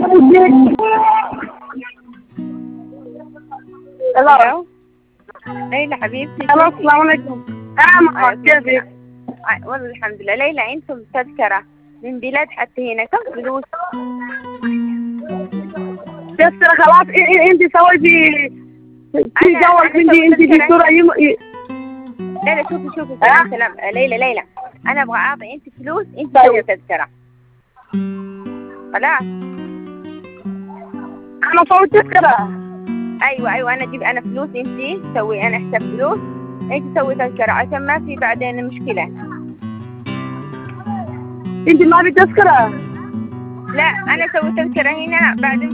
الو ليلى حبيبتي. السلام عليكم. كيفك؟ والله الحمد لله. ليلى عندكم تذكرة من بلاد حتى هنا، كم فلوس؟ تذكرة خلاص. انت سويتي في جوال عندي، انت في صورة لا لا شوفي سلام. ليلى انا ابغى اعطي انت فلوس، انت سوي تذكرة. خلاص انا سويت تذكرة. ايوه انا اجيب انا فلوس، انت سوي انا حساب فلوس، انت سوي تذكرة عشان ما في بعدين مشكلة. انت ما في تذكرة؟ لا انا سوي تذكرة هنا بعد